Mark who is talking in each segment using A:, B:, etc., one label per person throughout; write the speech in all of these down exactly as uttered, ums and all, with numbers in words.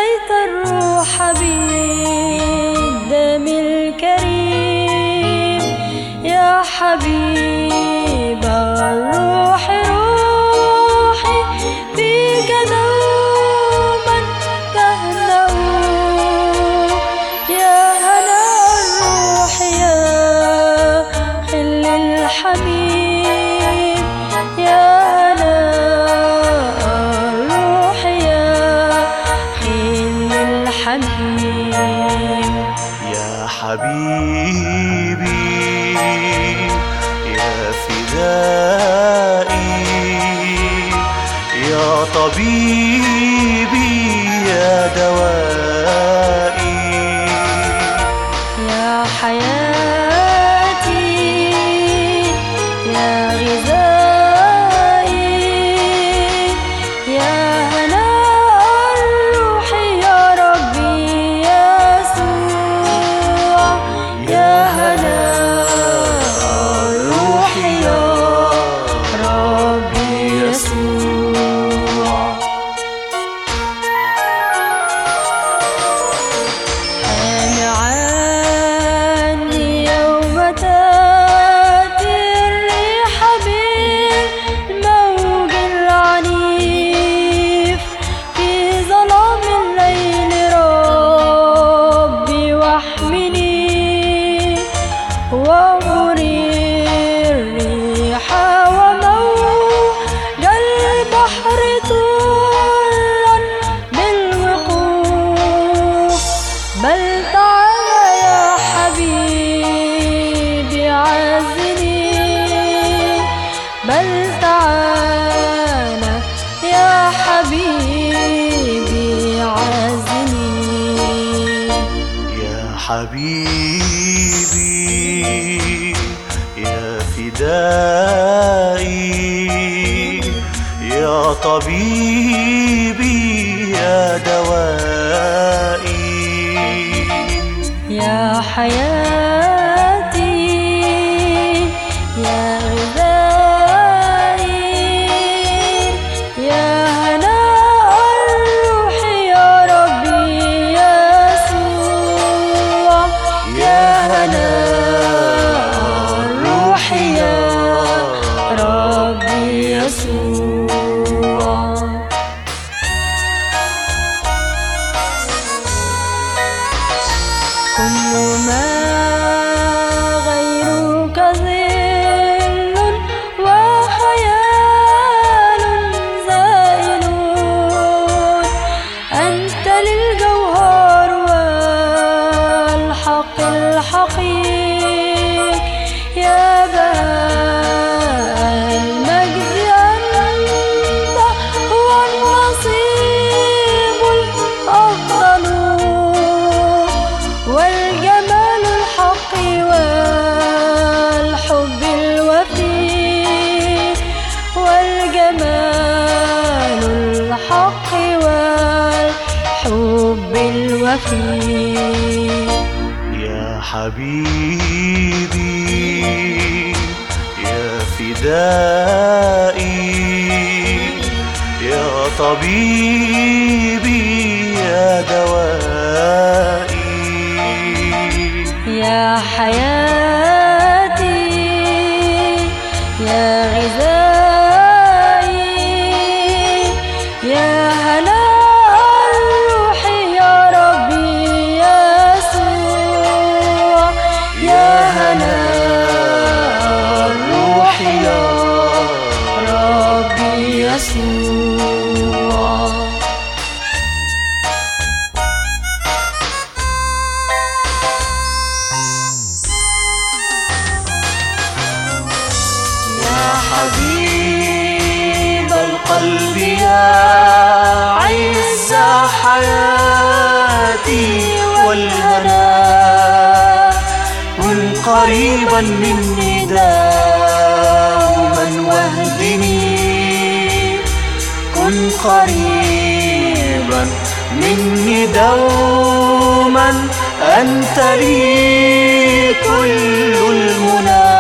A: فديت الروح بالدم الكريم يا حبيب الروح. روحي فيك دوما تهنأ يا هنا الروح يا خل الحبيب يا هنا الروح يا خل الحبيب.
B: يا حبيبي يا فدائي يا طبيبي يا دوائي
A: يا حياتي يا غذائي يا هناء الروح يا ربي يسوع يا هناء الروح يا ربي يسوع. حان عني يوم تأتي الريح بالموج العنيف في ظلام الليل ربي واحمني وأري الريح وموج البحر طولا بالوقوف. بل تعالى يا حبيبي عزني بل تعالى يا حبيبي عزني.
B: يا حبيبي يا فدائي يا طبيبي يا دوائي
A: يا حياتي يا غذائي يا هناء الروح يا ربي يسوع يا هناء الروح يا ربي يسوع. كل ما غيرك ظل وخيال زائل أنت للجوهر والحق الحقيق يا بهاء المجد. أنت هو النصيب الأفضل والجمال الحق والحب الوفي والجمال الحق والحب الوفي.
B: يا حبيبي يا فدائي يا طبيبي يا دوائي
A: يا حياتي يا غذائي يا هناء الروح يا ربي يسوع يا هناء الروح يا ربي يسوع.
B: حبيب القلب يا عز حياتي والهنا كن قريبا مني دوما واهدني كن قريبا مني دوما أنت لي كل المنى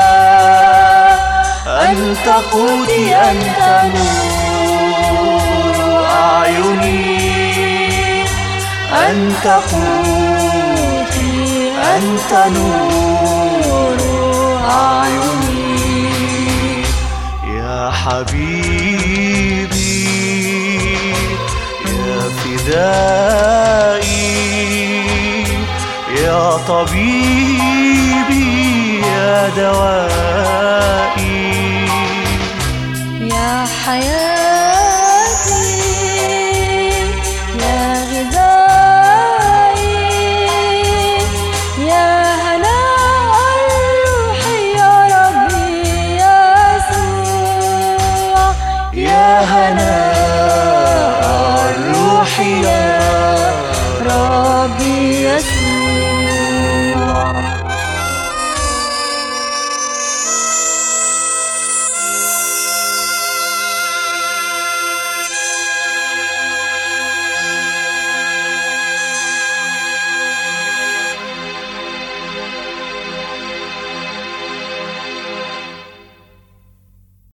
B: أنت قوتي أنت نور أعيني أنت قوتي، أنت نور أعيني. يا حبيبي يا فدائي يا طبيبي يا دوائي.
A: يا حياتي يا غذائي يا هناء الروح يا ربي يسوع.
B: يا هناء الروح يا
A: ربي يسوع.